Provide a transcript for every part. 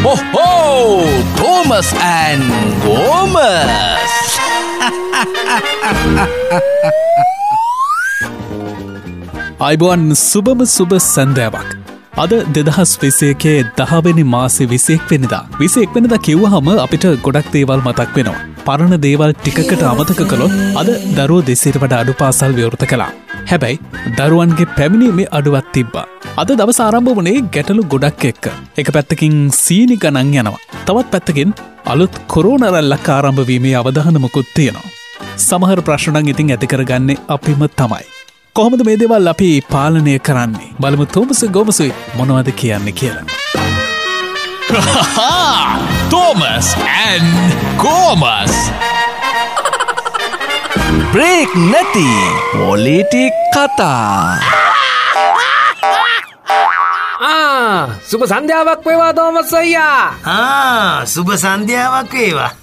Oh, Thomas and Gomas. අයිබෝන් සුබම සුබ සන්දෑවක්. අද 2021 10වෙනි මාසේ 21 වෙනිදා. 21 වෙනිදා කිව්වහම අපිට ගොඩක් දේවල් මතක් වෙනවා. පරණ දේවල් ටිකකට අමතක කළොත් අද දරුවෝ 200ට වඩා අඩු පාසල් විවෘත කළා. හැබැයි දරුවන්ගේ පැමිණීමේ අඩුවක් තිබ්බා. අද දවස ආරම්භ වුණේ ගැටලු ගොඩක් එක්ක. එක පැත්තකින් සීනි ගණන් යනවා. තවත් පැත්තකින් අලුත් කොරෝනා රැල්ලක් ආරම්භ වීමේ අවධානමකුත් තියෙනවා. සමහර ප්‍රශ්න නම් ඉතින් ඇති කරගන්නේ අපිම තමයි. කොහොමද මේ දේවල් අපි පාලනය කරන්නේ? බලමු තෝමස් ගෝමසුයි මොනවද කියන්නේ කියලා. Thomas and Gomas. Break නැති පොලිටික් කතා. සුබ සන්ධ්‍යාවක් වේවා තෝමස් අයියා. සුබ සන්ධ්‍යාවක් වේවා.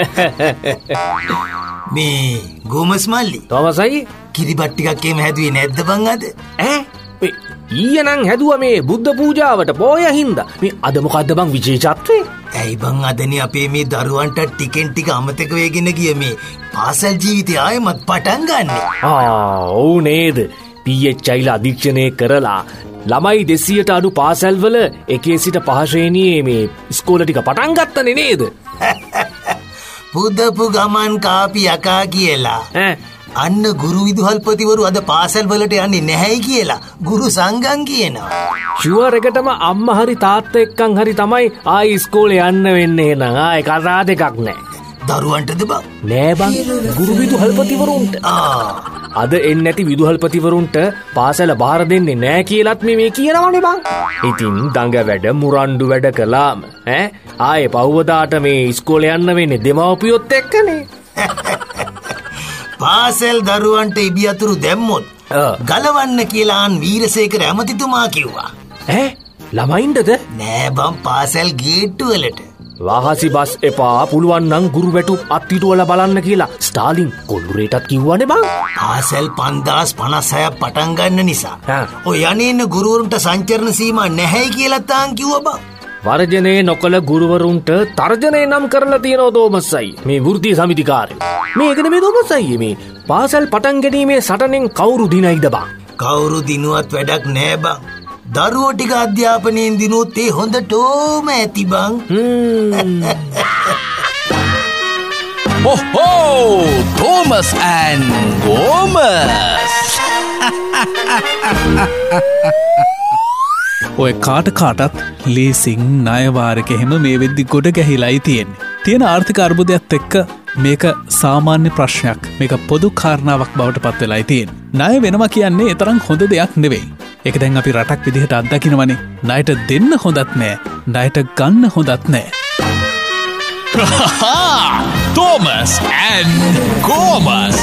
මේ ගෝමස් මල්ලි තෝමස් අයියේ කිරිබත් ටිකක් එහෙම හැදුවේ නැද්ද බං අද? ඊයේ නම් හැදුවා මේ බුද්ධ පූජාවට පෝය හින්දා. මේ අද මොකද්ද බං විශේෂත්වය? ඇයි බං අදනේ අපේ මේ දරුවන්ට ටිකෙන් ටික අමතක වෙගෙන ගිය මේ පාසල් ජීවිතය ආයෙමත් පටන් ගන්නෙ. ඔව් නේද? PHIලා අධීක්ෂණය කරලා ළමයි 200ට අඩු පාසල්වල 1 සිට 5 ශ්‍රේණියේ මේ ඉස්කෝල ටික පටන් ගත්තනේ නේද? පුදපු ගමන් කාපි යකා කියලා. අන්න ගුරු විදුහල්පතිවරු අද පාසල් වලට යන්නේ නැහැයි කියලා ගුරු සංඝන් කියනවා. ෂුවර් එකටම අම්මා හරි තාත්තා එක්කන් හරි තමයි ආයි ඉස්කෝලේ යන්න වෙන්නේ නං. ආයි කතා දෙකක් නැහැ. දරුවන්ටද බං? නෑ බං. ගුරු විදුහල්පතිවරුන්ට. අද එන්නේ නැති විදුහල්පතිවරුන්ට පාසල බාර දෙන්නේ නෑ කියලාත් මේ කියනවනේ බං. ඉතින් දඟ වැඩ මුරණ්ඩු වැඩ කළාම ආයේ පහුවදාට මේ ඉස්කෝලේ යන්න වෙන්නේ දෙමව්පියොත් එක්කනේ. පාසල් දරුවන්ට ඉබියතුරු දැම්මොත් ගලවන්න කියලා වීරසේකර ඇමතිතුමා කිව්වා. ළමයින්ටද? නෑ බං පාසල් ගේට්ටු වලට. වාහසි බස් එපා පුළුවන් නම් ගුරු වැටුප් අත්හිටුවල බලන්න කියලා ස්ටාලින් කොල්ලුරේටත් කිව්වනේ බං. පාසල් 5056ක් පටන් ගන්න නිසා ඔය යන්නේන ගුරුවරුන්ට සංචරණ සීමා නැහැයි කියලා තාන් කිව්වා බං. වර්ජනයේ නොකළ ගුරුවරුන්ට තර්ජනය නම් කරලා තියෙනවා තෝමස් අයියේ. මේ වෘත්තීය සමිතිකාරයෝ. මේකනේ මේ තෝමස් අයියේ මේ පාසල් පටන් ගැනීමේ සටනෙන් කවුරු දිනයිද බං? කවුරු දිනුවත් වැඩක් නෑ බං. දරුවෝ ටික අධ්‍යාපනයෙන් දිනුවොත් ඒ හොඳටම ඇති බං. Thomas and Gomas. ඔය කාටත් ලීසින් ණයවාරක එහෙම මේ වෙද්දි ගොඩ ගැහිලායි තියෙන්නේ. තියෙන ආර්ථික අර්බුදයත් එක්ක මේක සාමාන්‍ය ප්‍රශ්නයක්. මේක පොදු කාරණාවක් බවට පත් වෙලායි තියෙන්නේ. ණය වෙනවා කියන්නේ ඒ තරම් හොඳ දෙයක් නෙවෙයි. ඒක දැන් අපි රටක් විදිහට අත්දකින්නවනේ. ණයට දෙන්න හොඳත් නෑ. ණයට ගන්න හොඳත් නෑ. Thomas and Gomas.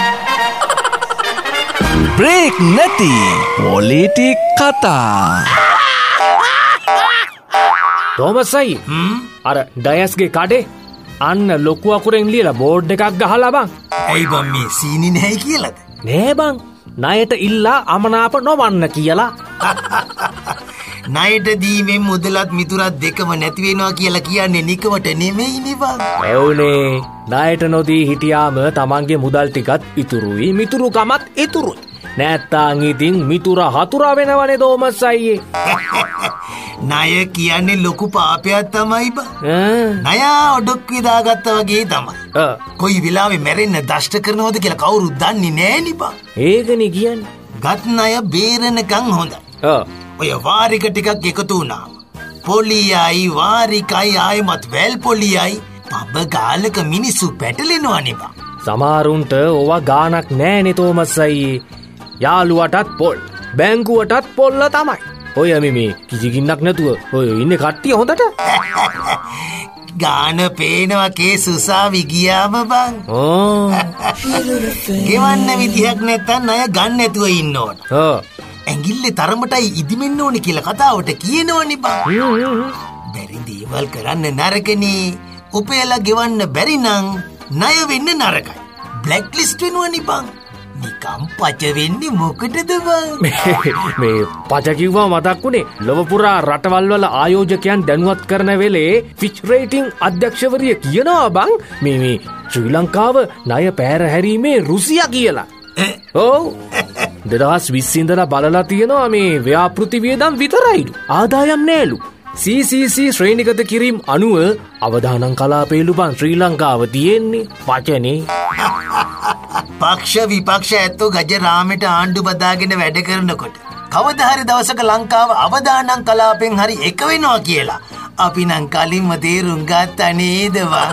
Break නැති පොලිටික් කතා. තෝමස් අයියේ අර ඩයස්ගේ කඩේ අන්න ලොකු අකුරෙන් ලියලා බෝඩ් එකක් ගහලා බං. ඇයි බං මේ සීනි නැහැ කියලාද? නෑ බං. ණයට ඉල්ලා අමනාප නොවන්න කියලා. ණයට දීමෙන් මුදලත් මිතුරත් දෙකම නැති වෙනවා කියලා කියන්නේ නිකමට නෙමෙයිනේ බං. එවුනේ ණයට නොදී හිටියාම තමන්ගේ මුදල් ටිකත් ඉතුරුයි මිතුරුකමත් ඉතුරුයි. නැත්තං ඉතින් මිතුර හතුරා වෙනවනේ තෝමස් අයියේ. ණය කියන්නේ ලොකු පාපයක් තමයි බං. ණයා ඔඩොක් විදාගත්තා වගේ තමයි. කොයි වෙලාවෙ මැරෙන්න දෂ්ට කරනවද කියලා කවුරුත් දන්නේ නෑනේ බං. ඒකනේ කියන්නේ. ගත් ණය බේරනකම් හොඳයි. ඔය වාරික ටිකක් එකතු වුණාම පොලියයි වාරිකයි ආයමත් වැල් පොලියයි පබ ගාලක මිනිස්සු පැටලෙනවනේ බං. සමහරුන්ට ඕවා ගානක් නෑනේ තෝමස් අයියේ. යාළුවටත් පොල් බැංකුවටත් පොල්ල තමයි. ඔය මේ කිසිගින්නක් නැතුව ඔය ඉන්නේ කට්ටිය හොඳට. ගාන පේනවා කේස් උසාවි ගියාම බං. ගෙවන්න විදිහක් නැත්තම් අය ගන්න නැතුව ඉන්න ඕන. ඇඟිල්ලේ තරමටයි ඉදිමෙන්න ඕනේ කියලා කතාවට කියනවනේ බං. බැරි දේවල් කරන්න නරකනේ. උපයලා ගෙවන්න බැරි නම් ණය වෙන්න නරකයි. බ්ලැක් ලිස්ට් වෙනවනේ බං. නිකම් පච වෙන්නේ මොකටද බං? මේ පච කිව්වා මතක් වුණේ ලොව පුරා රටවල් වල ආයෝජකයන් දැනුවත් කරන වෙලේ ෆිච් රේටිං අධ්‍යක්ෂවරිය කියනවා බං මේ ශ්‍රී ලංකාව ණය පැහැරහැරීමේ රුසියා කියලා. ඔව් 2020 ඉඳලා බලලා තියෙනවා මේ ව්‍යාපෘති වියදම් විතරයිලු. ආදායම් නෑලු. CCC ශ්‍රේණිගත කිරීම අනුව අවදානම් කලාපේලු බං ශ්‍රී ලංකාව තියෙන්නේ වචනේ. පක්ෂ විපක්ෂ ඇත්තෝ ගජ රාමෙට ආණ්ඩු බදාගෙන වැඩ කරනකොට කවදා හරි දවසක ලංකාව අවදානම් කලාපෙන් හරි එක වෙනවා කියලා අපි නම් කලින්ම තේරුම් ගත්තා නේද බං?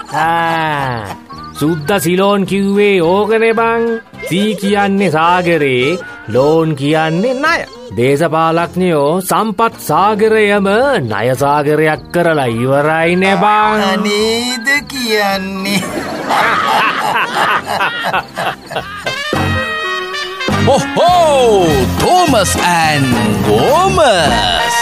සුද්ද සිලෝන් කිව්වේ ඕකනේ බං. සී කියන්නේ සාගරේ, ලෝන් කියන්නේ ණය. දේශපාලඥයෝ සම්පත් සාගරයම ණය සාගරයක් කරලා ඉවරයි නේ බං. නේද කියන්නේ. Thomas and Gomas.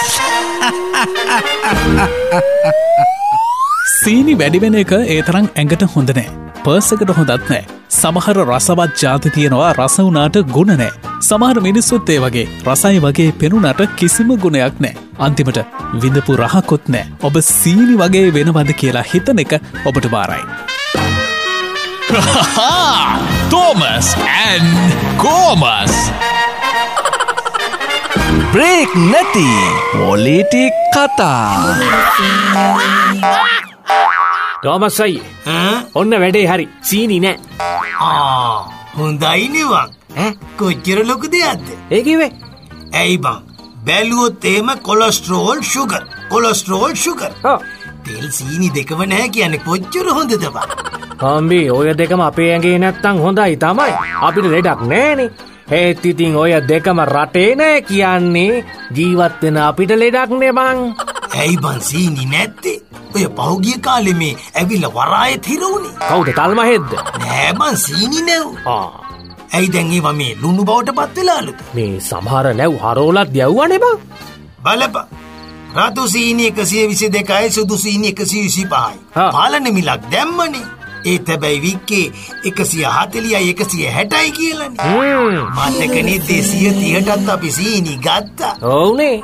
සීනි වැඩිවෙන එක ඒ තරම් ඇඟට හොඳ නෑ. පර්ස් එකට හොඳත් නෑ. සමහර රසවත් ජාති තියෙනවා රස වුණාට ගුණ නෑ. සමහර මිනිස්සුත් ඒ වගේ රසයි වගේ පෙනුනට කිසිම ගුණයක් නෑ. අන්තිමට විඳපු රහකොත් නෑ. ඔබ සීනි වගේ වෙනවද කියලා හිතන එක ඔබට බාරයි. Thomas and Gomas. Break නැති පොලිටික් කතා. තෝමස් අයියේ ඔන්න වැඩේ හරි. සීනි නෑ. හොඳයි නිවන්. කොච්චර ලොකු දෙයක්ද? ඒ කිව්වේ ඇයි බං? බැලුවොත් එහෙම කොලෙස්ටරෝල් ෂුගර්. තෙල් සීනි දෙකම නැහැ කියන්නේ කොච්චර හොඳද බං? හම්බි ඔය දෙකම අපේ ඇඟේ නැත්තම් හොඳයි තමයි. අපිට ලෙඩක් නෑනේ. ඒත් ඉතින් ඔය දෙකම රටේ නෑ කියන්නේ ජීවත් වෙන අපිට ලෙඩක් නේ බං. ඇයි බං සීනි නැත්තේ? ඔය පහුගිය කාලේ මේ ඇවිල්ලා වරායෙත් හිර වුණේ. කවුද තල්මහෙද්ද? නෑ බං සීනි නැව්. ඇයි දැන් ඒවා මේ ලුණු බවට පත් වෙලාලුද? මේ සමහර නැව් හරෝලත් යවුවනේ බං. බලපන්. රතු සීනි 122යි සුදු සීනි 125යි. පාලන මිලක් දැම්මනේ. ඒත් හැබැයි වික්කේ 140යි 160යි කියලානේ. මතකනේ 230ටත් අපි සීනි ගත්තා. ඔව්නේ.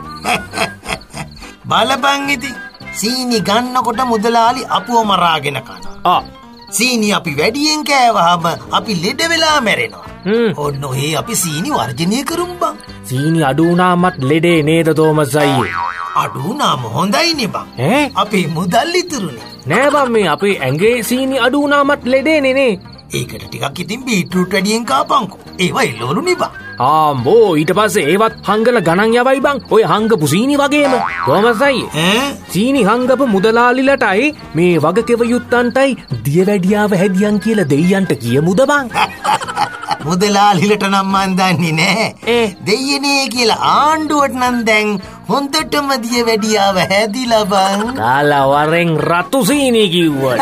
බලපන් ඉතින් සීනි ගන්නකොට මුදලාලි අපුව මරාගෙන කනවා. සීනි අපි වැඩියෙන් කෑවහම අපි ලෙඩ වෙලා මැරෙනවා. ඔන්න ඔහේ අපි සීනි වර්ජනය කරමු බං. සීනි අඩු වුණාමත් ලෙඩේ නේද තෝමස් අයියේ? අඩු වුණාම හොඳයිනේ බං. අපේ මුදල් ඉතුරුනේ. නෑ බං මේ අපේ ඇඟේ සීනි අඩු වුණාමත් ලෙඩේනේ නේ. ඒකට ටිකක් ඉතින් බීට්‍රූට් වැඩියෙන් කාපන්කෝ. ඒවා එළවලුනේ බං. ආම්බෝ ඊට පස්සේ ඒවත් හංගල ගණන් යවයි බං. ඔය හංගපු සීනි වගේම. තෝමස් අයියේ සීනි හංගපු මුදලාලිලටයි මේ වගකෙව යුත්තන්ටයි දියවැඩියාව හැදියන් කියලා දෙයියන්ට කියමුද බං? මුදලාලිලට නම් මන් දන්නේ නෑ. දෙයියනේ කියලා ආණ්ඩුවට නම් දැන් හොඳටම දියවැඩියාව හැදිලා බං. කාලා වරෙන් රතු සීනි කිව්වට.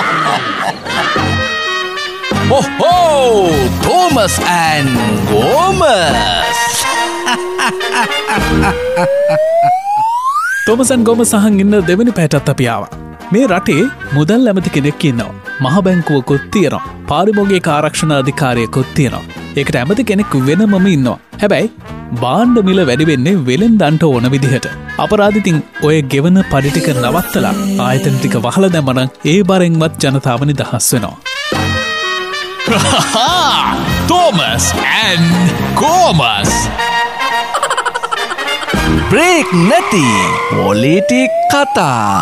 Thomas and Gomas. Thomas and Gomas සහන් ඉන්න දෙවෙනි පැයටත් අපි ආවා. මේ රටේ මුදල් ඇමති කෙනෙක් ඉන්නවා. මහ බැංකුවකුත් තියෙනවා. පාරිභෝගික ආරක්ෂණ අධිකාරියකුත් තියෙනවා. ඒකට ඇමති කෙනෙක් වෙනමම ඉන්නවා. හැබැයි බාණ්ඩ මිල වැඩි වෙන්නේ වෙළෙන්දන්ට ඕන විදිහට. අපරාධිතින් ඔය ගෙවන පඩි ටික නවත්තලා ආයතන ටික වහලා දැම්මනම් ඒ බරෙන්වත් ජනතාව නිදහස් වෙනවා. Thomas and Gomas. Break නැති පොලිටික් කතා.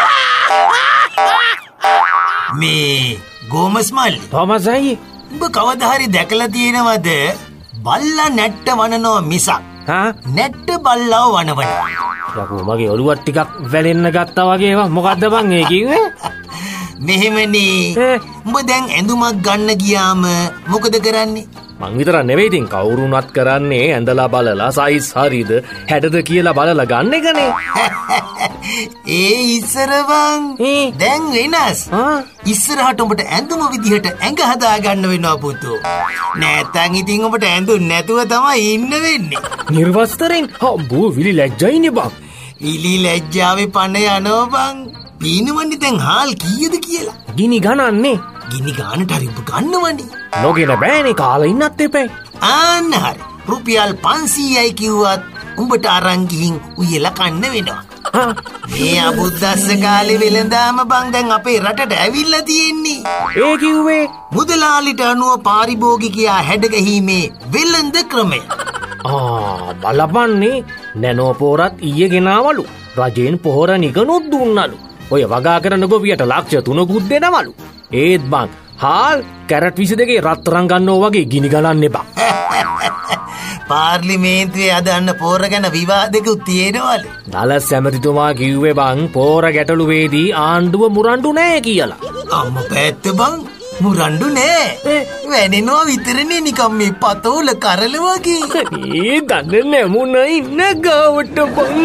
මේ ගෝමස් මල්ලි. තෝමස් අයියේ උඹ කවදා හරි දැකලා තියෙනවද බල්ලා නැට්ට වනනවා මිසක් නැට්ට බල්ලව වනවනවා? යකෝ මගේ ඔළුවත් ටිකක් වැලෙන්න ගත්තා වගේ මොකද්ද බං ඒ කිව්වේ? මෙහෙමනේ. උඹ දැන් ඇඳුමක් ගන්න ගියාම මොකද කරන්නේ? මං විතර නෙවෙයි ඉතින් කවුරුන්වත් කරන්නේ ඇඳලා බලලා සයිස් හරිද හැඩද කියලා බලලා ගන්න එකනේ. ඒ ඉස්සර බං. දැන් වෙනස්. ඉස්සරහට උඹට ඇඳුම විදිහට ඇඟ හදා ගන්න වෙනවා පුතෝ. නැත්තම් ඉතින් උඹට ඇඳුම් නැතුව තමයි ඉන්න වෙන්නේ. නිර්වස්තරෙන් හම්බෝ විලි ලැජ්ජයිනේ බං. විලි ලැජ්ජාවේ පණ යනවා බං. පීනවන්නේ දැන් හාල් කීයද කියලා. ගිනි ගණන්නේ. ගිනි ගානට හරි උඹ ගන්නවනේ. නොගෙන බෑනේ කාලා ඉන්නත් එපේ. ආන්න හරි. රුපියල් 500යි කිව්වත් උඹට අරන් ගිහින් උයලා කන්න වෙනවා. මේ අබුද්දස්ස කාලේ වෙලඳාම බං දැන් අපේ රටට ඇවිල්ලා තියෙන්නේ. ඒ කිව්වේ මුදලාලිට අනුව පාරිභෝගිකයා හැඩගැහිීමේ වෙළඳ ක්‍රමය. බලපන්නේ නැනෝ පෝරත් ඊයේ ගෙනාවලු. රජයෙන් පොහොර නිගනුත් දුන්නලු. ඔය වගා කරන ගොවියට ලක්ෂ 3කුත් දෙනවලු. ඒත් බං හාල් කැරට් 22 රත්තරන් ගන්නෝ වගේ ගිනි ගලන්න එපා. පාර්ලිමේන්තුවේ අදන්න පෝර ගැන විවාදකුත් තියෙනවලු. දලස් ඇමතිතුමා කිව්වේ බං පෝර ගැටලුවේදී ආණ්ඩුව මුරණ්ඩු නෑ කියලා. අම්ම පැත්ත බං මුරණ්ඩු නෑ. වැනෙනවා විතරනේ නිකම් මේ පතෝල කරල වගේ. ඒ දන්න නැමුණ ඉන්න ගාවට බං.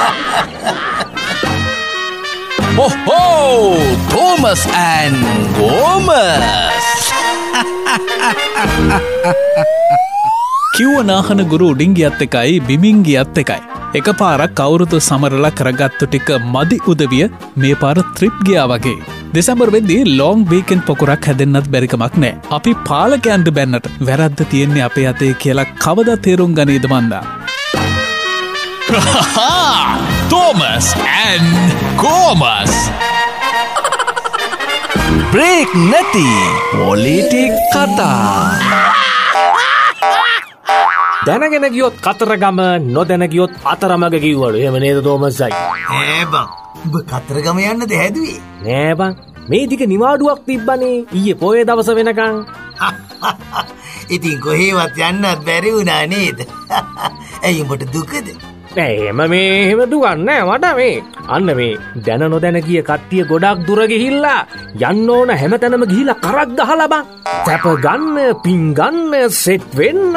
Oh, Thomas and Gomas. කිව්ව නාහන ගුරු උඩින් ගියත් එකයි බිමින් ගියත් එකයි. එක පාරක් කවුරුදු සමරලා කරගත්තු ටික මදි උදවිය මේ පාර ත්‍රිප් ගියා වගේ. දෙසැම්බර් වෙද්දී ලොං වීකෙන්ඩ් පොකුරක් හැදෙන්නත් බැරිකමක් නෑ. අපි පාලකයන්ට බැන්නට වැරද්ද තියෙන්නේ අපේ අතේ කියලා කවදා තේරුම් ගනීද මන්දා. Thomas and Gomas. Break නැති පොලිටික් කතා. දැනගෙන ගියොත් කතරගම නොදැන ගියොත් අතරමඟ කිව්වලු. එහෙම නේද තෝමස්යි? ඈ බං උඹ කතරගම යන්නද හැදුවේ? නෑ බං මේ දිග නිවාඩුවක් තිබ්බනේ ඊයේ පොයේ දවස වෙනකන්. ඉතින් කොහෙවත් යන්නත් බැරි වුණා නේද? ඇයි උඹට දුකද? එහෙම දුකක් නෑ මට මේ. අන්න මේ දැන නොදැන ගිය කට්ටිය ගොඩක් දුර ගිහිල්ලා යන්න ඕන හැමතැනම ගිහිල්ලා කරක් ගහලා බං. තැප ගන්න, පින් ගන්න, සෙට් වෙන්න.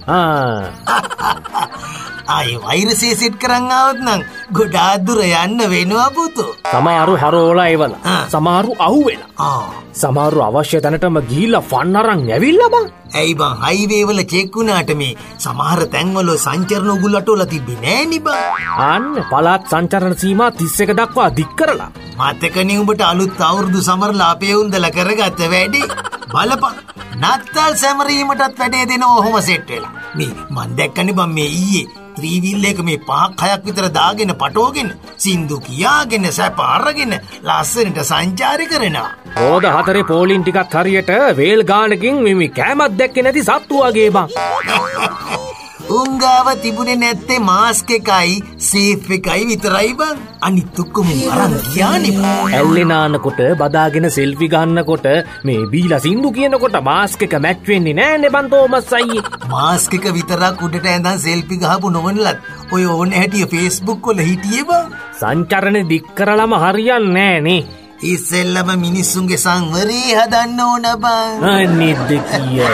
ආයි වෛරසය සෙට් කරන් ආවොත් නම් ගොඩාක් දුර යන්න වෙනවා පුතෝ. සමහරු හරෝලා එවලා, සමහරු අහුවෙලා. සමහරු අවශ්‍ය තැනටම ගිහිල්ලා ෆන් අරන් ඇවිල්ලා බං. ඇයි බං හයිවේ වල චෙක් වුණාට මේ සමහර තැන්වල සංචරණ උගුල්ලටෝලා තිබ්බේ නෑනේ බං. අන්න පළාත් සංචරණ සීමා 31 දක්වා දික් කරලා. මතකනේ උඹට අලුත් අවුරුදු සමරලා අපේ උන්දලා කරගත්ත වැඩේ. බලපන් නත්තල් සැමරීමටත් වැඩේ දෙන ඔහොම සෙට් වෙලා. මේ මන් දැක්කනේ බං මේ ඊයේ ත්‍රිවිල් එක මේ 5-6ක් විතර දාගෙන පටෝගෙන සින්දු කියාගෙන සැප අරගෙන ලස්සනට සංචාරය කරනවා. රෝද 4 පෝලින් ටිකක් හරියට වේල් ගානකින් මේ කෑමක් දැක්කේ නැති සත්තු වගේ බං. උංගාව තිබුණේ නැත්තේ මාස්ක් එකයි සේෆ් එකයි විතරයි බං. අනිත් ඔක්කොම අරන් ගියානේ බං. ඇල්ලේ නානකොට බදාගෙන සෙල්ෆි ගන්නකොට මේ බීලා සින්දු කියනකොට මාස්ක් එක මැච් වෙන්නේ නෑනේ බං තෝමස් අයියේ. මාස්ක් එක විතරක් උඩට ඇඳන් සෙල්ෆි ගහපු නොවනලත් ඔය ඕන හැටිය Facebook වල හිටියේ බං. සංචරණේ දික් කරලම හරියන්නේ නෑනේ. ඉස්සෙල්ලම මිනිස්සුන්ගේ සංවරේ හදන්න ඕන බං. අනිත් දෙකිය.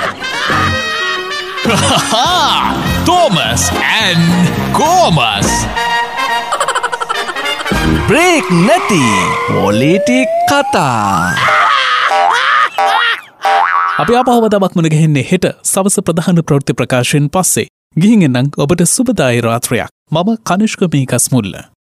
Thomas and Gomas. Break නැති පොලිටික් කතා. අපි ආපහුව තබක් මුණ ගැහෙන්නේ හෙට සවස ප්‍රධාන ප්‍රවෘත්ති ප්‍රකාශයෙන් පස්සේ. ගිහින් එන්නම් ඔබට සුබදායි රාත්‍රියක්. මම කනිෂ්ක මේකස් මුල්ල.